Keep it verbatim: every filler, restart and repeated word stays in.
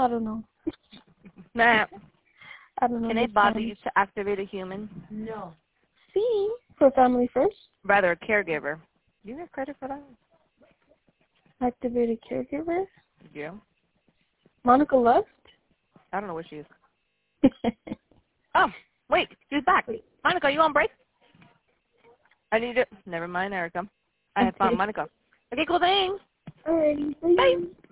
I don't know. Nah. I don't know. Can it bother you to activate a human? No. See, for family first. Rather, a caregiver. Do you get credit for that? Activate a caregiver. Yeah. Monica left. I don't know where she is. Oh, wait, she's back. Monica, are you on break? I need it. Never mind, Erica. I have Okay. found Monica. Okay, cool, thanks. Alrighty. Bye.